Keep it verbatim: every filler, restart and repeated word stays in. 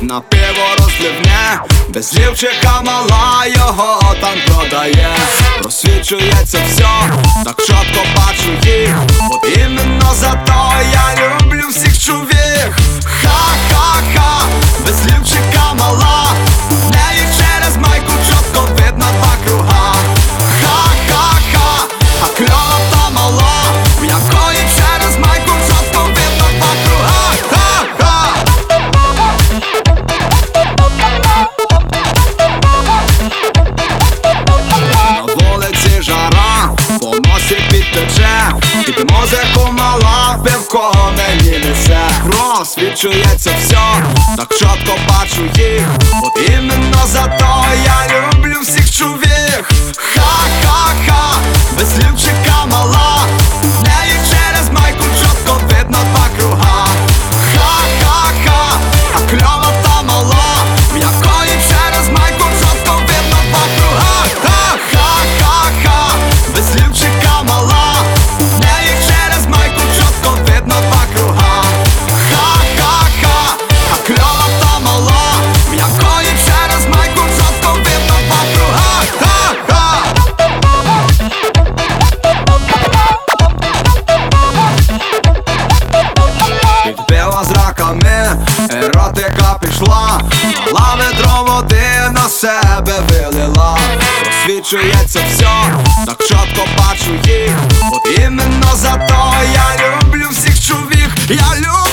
на пиво розливне, без лівчика мала його там продає. Просвічується все, так чітко бачу їх, от іменно за то я люблю всіх чувіх. Ха-ха-ха, без лівчика мала, в неї через майку чітко видно два круга. Ха-ха-ха, а кльова та мала, в якої через майку чітко видно два круга. Ха-ха. На вулиці жара, по носі підтече, під музику мала, пивко мені несе. Просвічується все, так чітко бачу їх, от іменно за то я люблю всіх чувіх. Ха-ха-ха, без лівчика мала, в неї через майку чітко видно два круга. Ха-ха-ха, а кльова та мала, в якої через майку чітко видно два круга. Ха-ха-ха, без лівчика мала, в неї через майку чітко видно два круга. Ха-ха-ха, а кльова та мала, в якої через майку чітко видно два круга. Ха-ха. Підпила з раками, еротика пішла, мала ведро води на себе вилила. Просвічується все, так чітко бачу їх, от іменно за то я люблю всіх чувіх. Я люблю